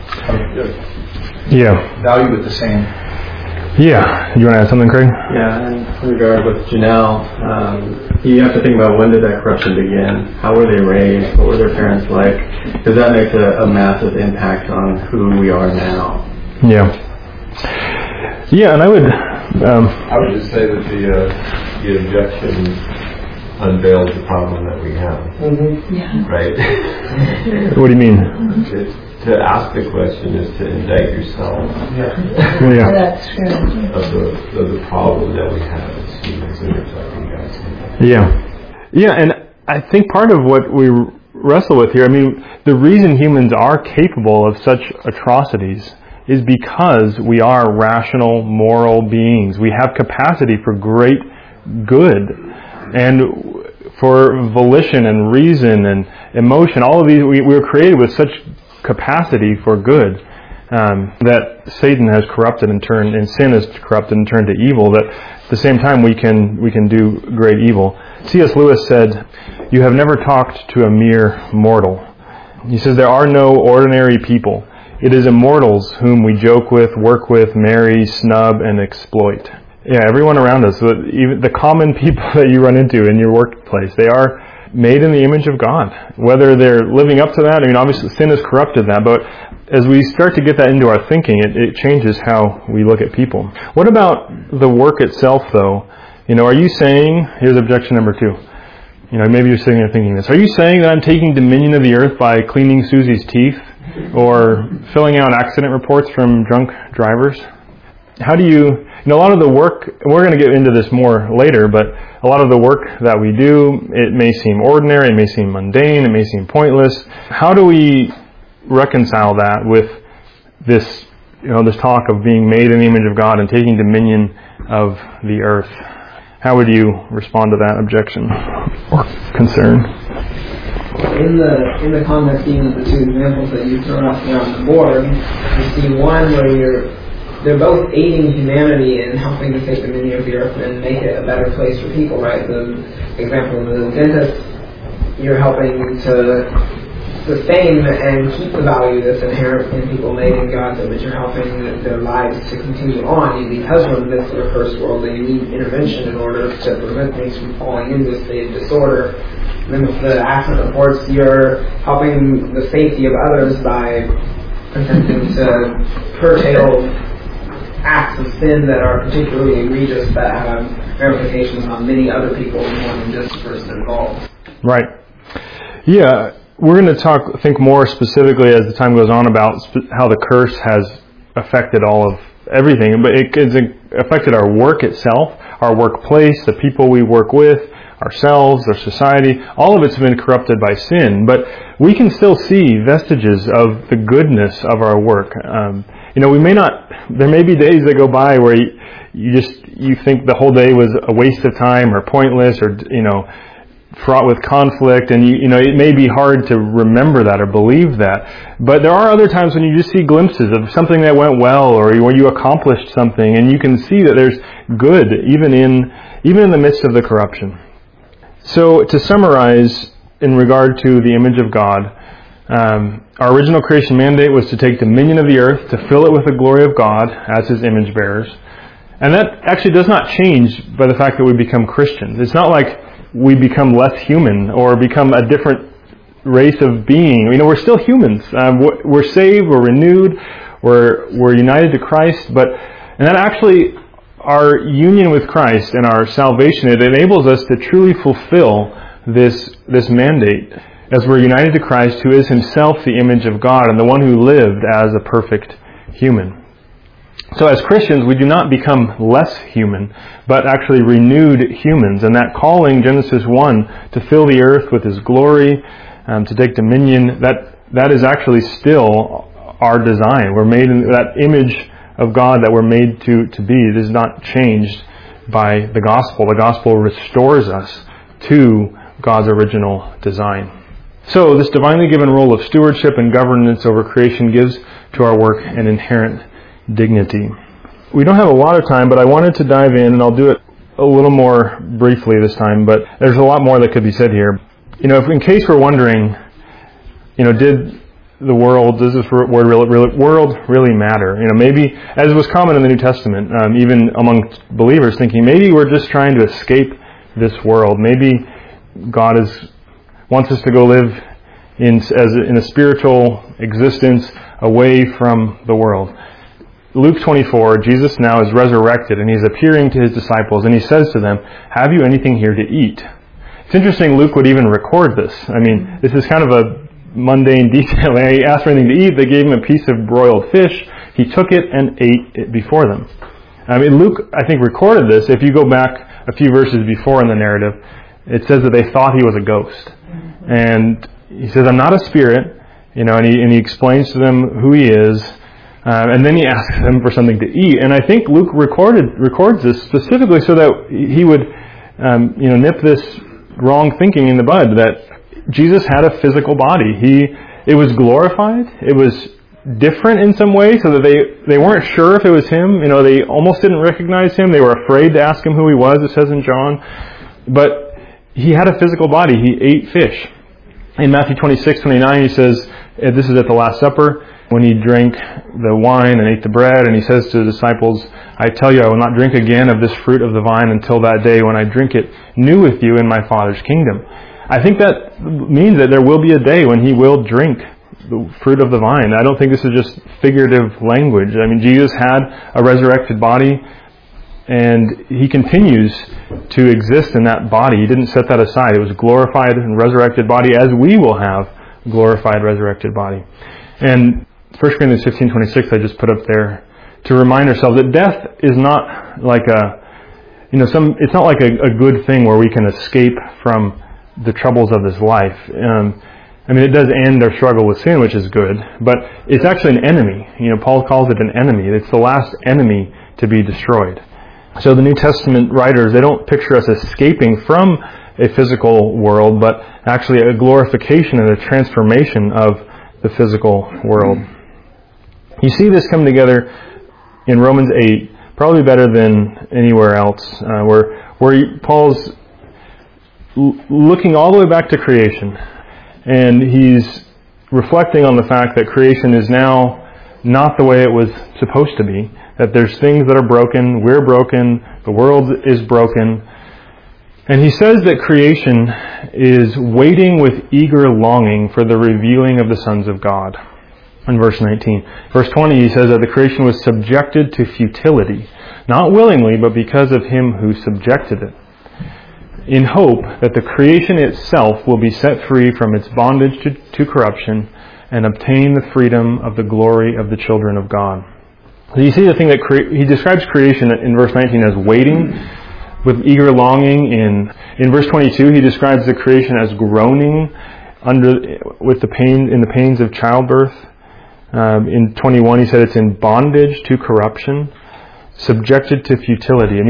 Value it the same. Yeah. You want to add something, Craig? Yeah, and in regard with Janelle, you have to think about when did that corruption begin? How were they raised? What were their parents like? Because that makes a massive impact on who we are now. Yeah. Yeah, and I would just say that the objection unveils the problem that we have. Mm-hmm. Yeah. Right? What do you mean? To ask the question is to indict yourself. Yeah. That's true. Of the problem that we have as humans and reflecting God's image. Yeah. Yeah, and I think part of what we wrestle with here, I mean, the reason humans are capable of such atrocities is because we are rational, moral beings. We have capacity for great good and for volition and reason and emotion. All of these, we were created with such capacity for good that Satan has corrupted and turned, and sin has corrupted and turned to evil, that at the same time we can do great evil. C.S. Lewis said, "You have never talked to a mere mortal." He says, "There are no ordinary people. It is immortals whom we joke with, work with, marry, snub, and exploit." Yeah, everyone around us, even the common people that you run into in your workplace, they are made in the image of God. Whether they're living up to that, I mean, obviously sin has corrupted that, but as we start to get that into our thinking, it changes how we look at people. What about the work itself, though? Are you saying, here's objection number 2. Maybe you're sitting there thinking this. Are you saying that I'm taking dominion of the earth by cleaning Susie's teeth or filling out accident reports from drunk drivers? How do you... a lot of the work, we're going to get into this more later, but a lot of the work that we do, it may seem ordinary, it may seem mundane, it may seem pointless. How do we reconcile that with this, this talk of being made in the image of God and taking dominion of the earth? How would you respond to that objection or concern? In the context even of the 2 examples that you thrown up there on the board, you see one where they're both aiding humanity in helping to take dominion of the earth and make it a better place for people, right? The example of the dentist, you're helping to sustain and keep the value that's inherent in people made in God's image. You're helping their lives to continue on because we're in the midst of a cursed world, and you need intervention in order to prevent things from falling into a state of disorder. And then with the accident reports, you're helping the safety of others by attempting to curtail acts of sin that are particularly egregious, that have ramifications on many other people more than just the person involved. Right. Yeah, we're going to think more specifically as the time goes on about how the curse has affected all of everything, but it's affected our work itself, our workplace, the people we work with, ourselves, our society. All of it's been corrupted by sin, but we can still see vestiges of the goodness of our work. There may be days that go by where you think the whole day was a waste of time or pointless or, fraught with conflict, and it may be hard to remember that or believe that. But there are other times when you just see glimpses of something that went well or where you accomplished something, and you can see that there's good even in the midst of the corruption. So to summarize, in regard to the image of God, our original creation mandate was to take dominion of the earth, to fill it with the glory of God as His image bearers. And that actually does not change by the fact that we become Christians. It's not like we become less human or become a different race of being. We're still humans. We're saved, we're renewed, we're united to Christ, and that actually, our union with Christ and our salvation, it enables us to truly fulfill this mandate as we're united to Christ, who is Himself the image of God and the one who lived as a perfect human. So as Christians, we do not become less human, but actually renewed humans. And that calling, Genesis 1, to fill the earth with His glory, to take dominion, that is actually still our design. We're made in that image of God that we're made to be. It is not changed by the gospel. The gospel restores us to God's original design. So this divinely given role of stewardship and governance over creation gives to our work an inherent dignity. We don't have a lot of time, but I wanted to dive in, and I'll do it a little more briefly this time, but there's a lot more that could be said here. If in case we're wondering, does this world really matter? Maybe, as was common in the New Testament, even among believers, thinking maybe we're just trying to escape this world. Maybe God wants us to go live in a spiritual existence away from the world. Luke 24, Jesus now is resurrected and He's appearing to His disciples, and He says to them, "Have you anything here to eat?" It's interesting Luke would even record this. This is kind of a mundane detail. He asked for anything to eat. They gave Him a piece of broiled fish. He took it and ate it before them. Luke, I think, recorded this. If you go back a few verses before in the narrative, it says that they thought He was a ghost. And He says, "I'm not a spirit," and he explains to them who He is. And then He asks them for something to eat. And I think Luke records this specifically so that he would, nip this wrong thinking in the bud, that Jesus had a physical body. It was glorified. It was different in some way, so that they weren't sure if it was him. They almost didn't recognize him. They were afraid to ask him who he was, it says in John. But he had a physical body. He ate fish. In Matthew 26:29, he says, this is at the Last Supper, when he drank the wine and ate the bread, and he says to the disciples, I tell you, I will not drink again of this fruit of the vine until that day when I drink it new with you in my Father's kingdom. I think that means that there will be a day when he will drink the fruit of the vine. I don't think this is just figurative language. I mean, Jesus had a resurrected body, and he continues to exist in that body. He didn't set that aside. It was a glorified and resurrected body, as we will have a glorified, resurrected body. And 1 Corinthians 15:26 I just put up there to remind ourselves that death is not like it's not like a good thing where we can escape from the troubles of this life. It does end our struggle with sin, which is good, but it's actually an enemy. Paul calls it an enemy. It's the last enemy to be destroyed. So the New Testament writers, they don't picture us escaping from a physical world, but actually a glorification and a transformation of the physical world. You see this come together in Romans 8, probably better than anywhere else, where Paul's looking all the way back to creation, and he's reflecting on the fact that creation is now not the way it was supposed to be, that there's things that are broken, we're broken, the world is broken. And he says that creation is waiting with eager longing for the revealing of the sons of God. In verse 19. Verse 20, he says that the creation was subjected to futility, not willingly, but because of him who subjected it, in hope that the creation itself will be set free from its bondage to corruption and obtain the freedom of the glory of the children of God. So you see the thing that he describes creation in verse 19 as waiting with eager longing. In verse 22, he describes the creation as groaning in the pains of childbirth. In 21, he said it's in bondage to corruption, subjected to futility.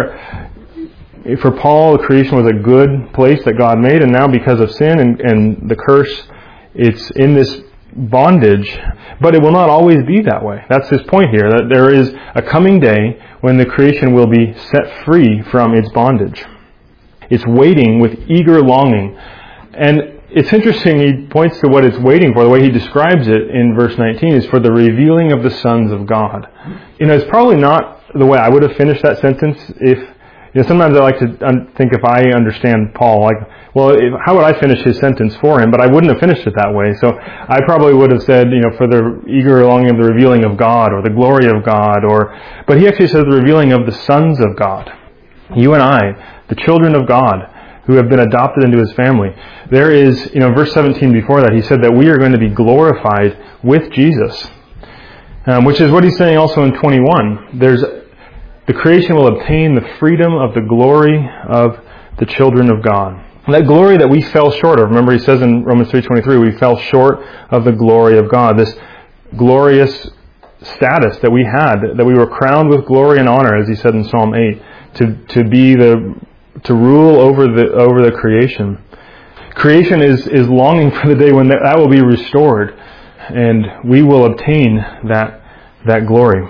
For Paul, creation was a good place that God made, and now because of sin and the curse, it's in this bondage, but it will not always be that way. That's his point here, that there is a coming day when the creation will be set free from its bondage. It's waiting with eager longing. And it's interesting, he points to what it's waiting for. The way he describes it in verse 19 is for the revealing of the sons of God. It's probably not the way I would have finished that sentence if... sometimes I like to think if I understand Paul, how would I finish his sentence for him? But I wouldn't have finished it that way. So I probably would have said, for the eager longing of the revealing of God, or the glory of God, but he actually says the revealing of the sons of God. You and I, the children of God, who have been adopted into his family. There is, verse 17 before that, he said that we are going to be glorified with Jesus, which is what he's saying also in 21. The creation will obtain the freedom of the glory of the children of God. And that glory that we fell short of. Remember, he says in Romans 3:23, we fell short of the glory of God. This glorious status that we had, that we were crowned with glory and honor, as he said in Psalm 8, to rule over the creation. Creation is longing for the day when that will be restored, and we will obtain that glory.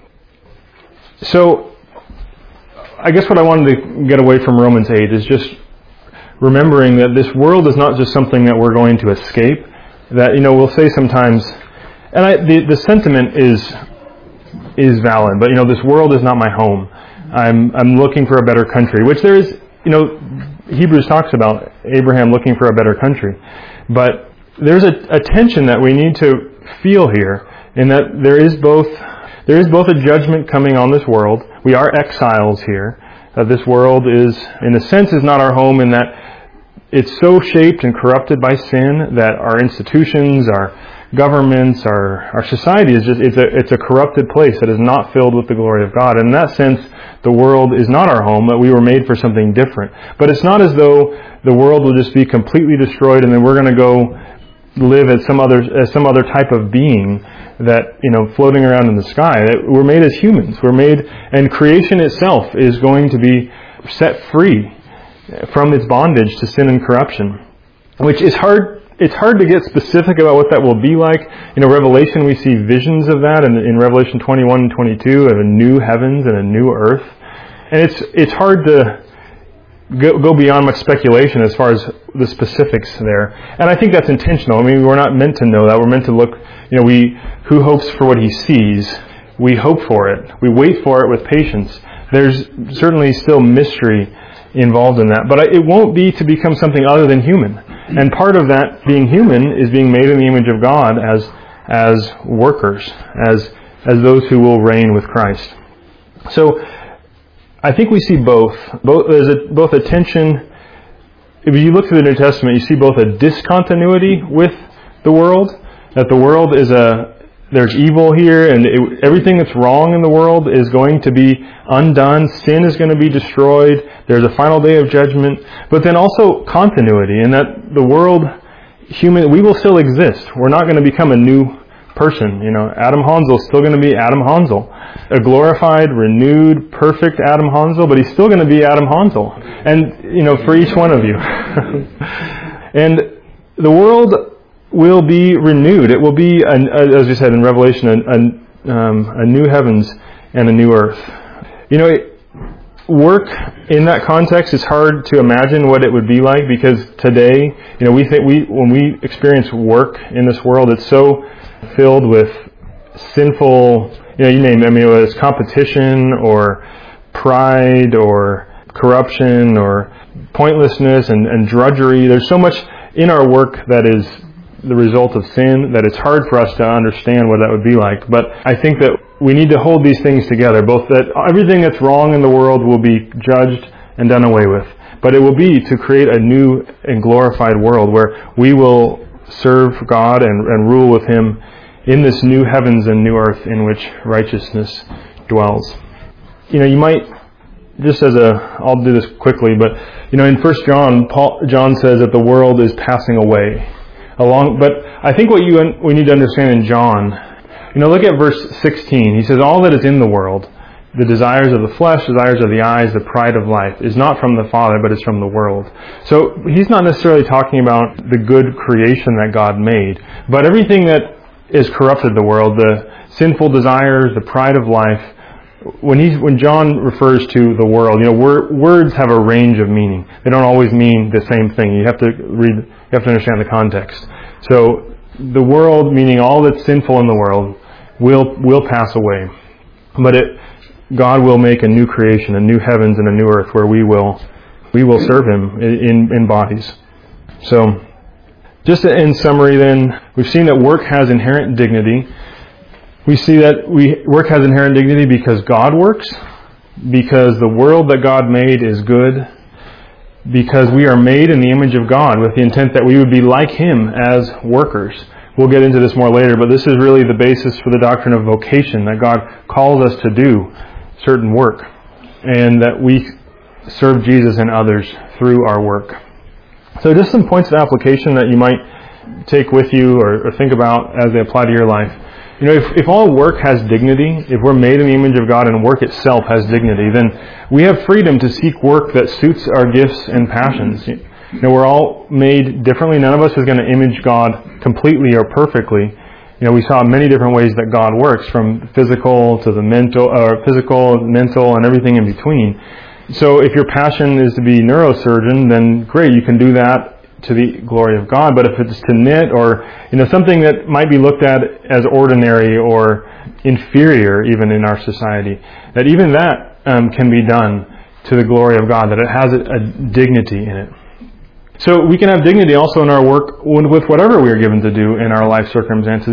So, I guess what I wanted to get away from Romans 8 is just remembering that this world is not just something that we're going to escape. That, we'll say sometimes, and the sentiment is valid, but this world is not my home. I'm looking for a better country, which there is, Hebrews talks about Abraham looking for a better country. But there's a tension that we need to feel here, in that there is both a judgment coming on this world. We are exiles here. This world is, in a sense, is not our home, in that it's so shaped and corrupted by sin that our institutions, our governments, our society is just, it's a corrupted place that is not filled with the glory of God. And in that sense, the world is not our home, that we were made for something different. But it's not as though the world will just be completely destroyed and then we're going to go live as some other type of being that, floating around in the sky. We're made as humans. And creation itself is going to be set free from its bondage to sin and corruption, which is hard it's hard to get specific about what that will be like. Revelation, we see visions of that, and in Revelation 21 and 22 of a new heavens and a new earth. And it's hard to go beyond much speculation as far as the specifics there. And I think that's intentional. We're not meant to know that. We're meant to look, who hopes for what he sees? We hope for it. We wait for it with patience. There's certainly still mystery involved in that. But it won't be to become something other than human. And part of that being human is being made in the image of God as workers, as those who will reign with Christ. So I think we see both. There's both a tension. If you look through the New Testament, you see both a discontinuity with the world, that the world there's evil here, and everything that's wrong in the world is going to be undone. Sin is going to be destroyed. There's a final day of judgment. But then also continuity, in that the world, we will still exist. We're not going to become a new person. Adam Hansel is still going to be Adam Hansel. A glorified, renewed, perfect Adam Hansel, but he's still going to be Adam Hansel. And, for each one of you. And the world will be renewed. It will be, as you said in Revelation, a new heavens and a new earth. Work in that context is hard to imagine what it would be like, because today, we think when we experience work in this world, it's so filled with sinful, you name it. Whether it's competition or pride or corruption or pointlessness and drudgery. There's so much in our work that is the result of sin that it's hard for us to understand what that would be like. But I think that we need to hold these things together, both that everything that's wrong in the world will be judged and done away with, but it will be to create a new and glorified world where we will serve God and rule with Him in this new heavens and new earth in which righteousness dwells. You might, just I'll do this quickly, but in 1 John, John says that the world is passing away. But I think what we need to understand in John, look at verse 16. He says, all that is in the world, the desires of the flesh, desires of the eyes, the pride of life, is not from the Father, but is from the world. So he's not necessarily talking about the good creation that God made, but everything that is corrupted the world, the sinful desires, the pride of life. When John refers to the world, words have a range of meaning. They don't always mean the same thing. You have to understand the context. So the world, meaning all that's sinful in the world, will pass away. But God will make a new creation, a new heavens and a new earth where we will serve Him in bodies. So, just in summary then, we've seen that work has inherent dignity. We see that work has inherent dignity because God works, because the world that God made is good, because we are made in the image of God with the intent that we would be like Him as workers. We'll get into this more later, but this is really the basis for the doctrine of vocation, that God calls us to do certain work, and that we serve Jesus and others through our work. So just some points of application that you might take with you or think about as they apply to your life. If all work has dignity, if we're made in the image of God and work itself has dignity, then we have freedom to seek work that suits our gifts and passions. We're all made differently. None of us is going to image God completely or perfectly. We saw many different ways that God works, from physical to the mental, and everything in between. So if your passion is to be neurosurgeon, then great, you can do that to the glory of God. But if it's to knit or something that might be looked at as ordinary or inferior even in our society, that even that can be done to the glory of God, that it has a dignity in it. So we can have dignity also in our work with whatever we are given to do in our life circumstances.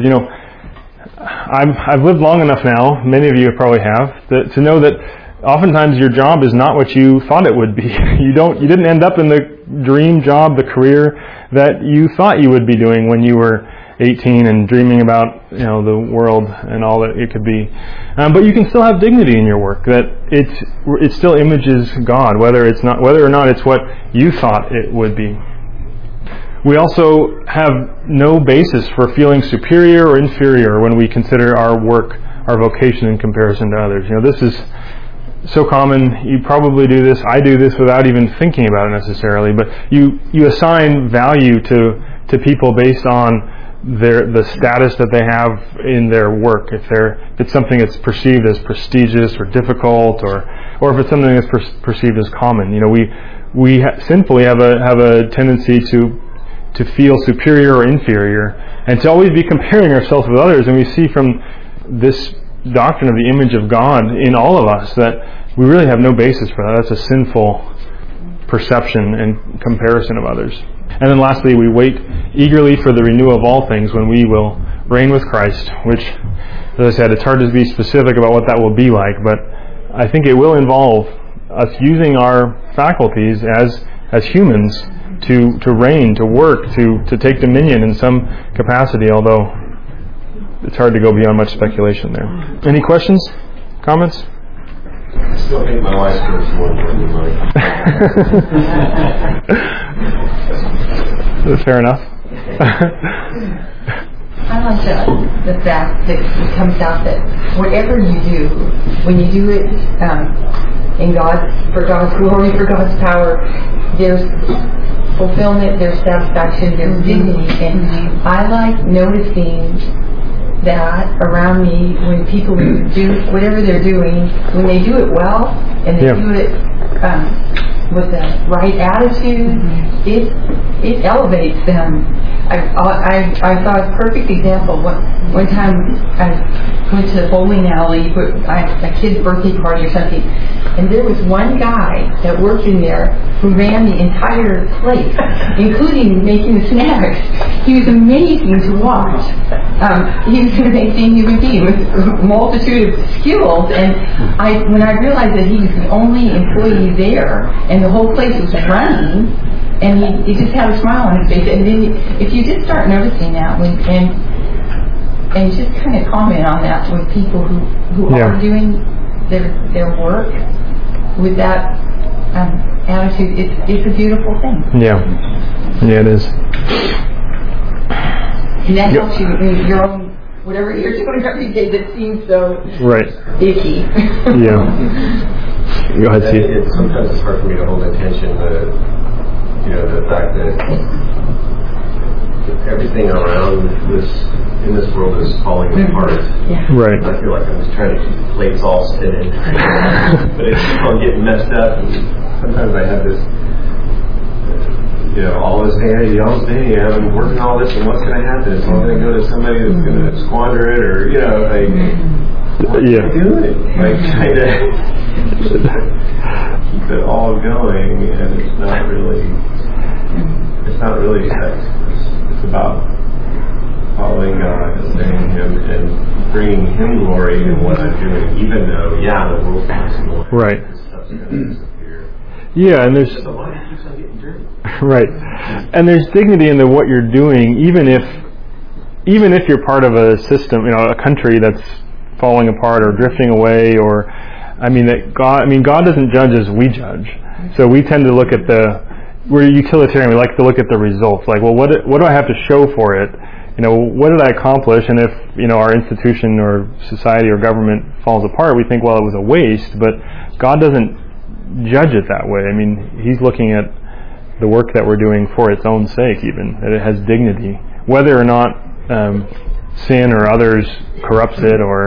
I've lived long enough now, many of you probably have, to know that oftentimes your job is not what you thought it would be. You didn't end up in the dream job, the career that you thought you would be doing when you were 18 and dreaming about the world and all that it could be. But you can still have dignity in your work, that it still images God, whether or not it's what you thought it would be. We also have no basis for feeling superior or inferior when we consider our work, our vocation in comparison to others. This is so common. You probably do this. I do this without even thinking about it necessarily. But you assign value to to people based on the status that they have in their work. If it's something that's perceived as prestigious or difficult, or if it's something that's perceived as common. We sinfully have a tendency to feel superior or inferior, and to always be comparing ourselves with others. And we see from this doctrine of the image of God in all of us that we really have no basis for that. That's a sinful perception and comparison of others. And then lastly, we wait eagerly for the renewal of all things, when we will reign with Christ, which, as I said, it's hard to be specific about what that will be like, but I think it will involve us using our faculties as humans to reign, to work, to take dominion in some capacity, although it's hard to go beyond much speculation there. Any questions? Comments? I still think my wife goes more than money. Fair enough. I like the fact that it comes out that whatever you do, when you do it for God's glory, for God's power, there's fulfillment, there's satisfaction, there's dignity. And I like noticing that around me when people do whatever they're doing, when they do it well and they do it with the right attitude, it elevates them. I saw a perfect example. One time I went to the bowling alley for a kid's birthday party or something, and there was one guy that worked in there who ran the entire place, including making the snacks. He was amazing to watch. He was an amazing human being with a multitude of skills, and when I realized that he was the only employee there, and the whole place was running, and he just had a smile on his face. And then if you just start noticing that, and just kind of comment on that with people who are doing their work with that attitude, it's a beautiful thing. Yeah, it is. And that helps you in your own, whatever you're doing every day that seems so icky. Yeah. Go ahead, Steve. Sometimes it's hard for me to hold attention to, the fact that everything around in this world is falling apart. Yeah. Right. I feel like I'm just trying to keep the plates all spinning, but it's all getting messed up. And sometimes I have this, all this vanity, I'm working all this, and what's going to happen? It's all going to go to somebody that's going to squander it, or what's it doing? Like trying to keep it all going, and it's not really sex. It's about following God, obeying Him, and bringing Him glory in what I'm doing, even though, the world's possible. Right. This stuff's going to disappear. Yeah, and there's... The light keeps on getting dirty. Right. And there's dignity in what you're doing, even if you're part of a system, a country that's falling apart or drifting away, or God doesn't judge as we judge. So we tend to look at we're utilitarian. We like to look at the results. Like, well, what do I have to show for it? What did I accomplish? And if our institution or society or government falls apart, we think, well, it was a waste. But God doesn't judge it that way. He's looking at the work that we're doing for its own sake, even that it has dignity, whether or not sin or others corrupts it, or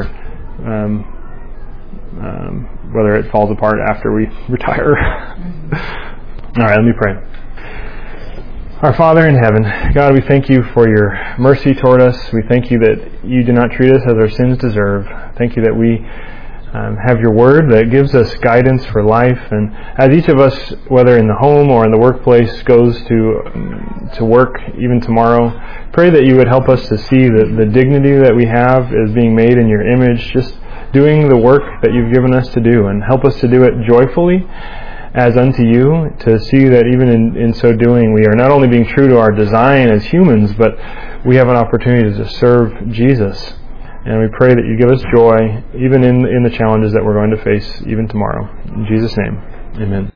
whether it falls apart after we retire. All right, let me pray. Our Father in heaven, God, we thank you for your mercy toward us. We thank you that you do not treat us as our sins deserve. Thank you that we have your word that gives us guidance for life. And as each of us, whether in the home or in the workplace, goes to work even tomorrow, pray that you would help us to see the dignity that we have as being made in your image, just doing the work that you've given us to do, and help us to do it joyfully as unto you, to see that even in so doing we are not only being true to our design as humans, but we have an opportunity to serve Jesus. And we pray that you give us joy even in the challenges that we're going to face even tomorrow. In Jesus' name, amen.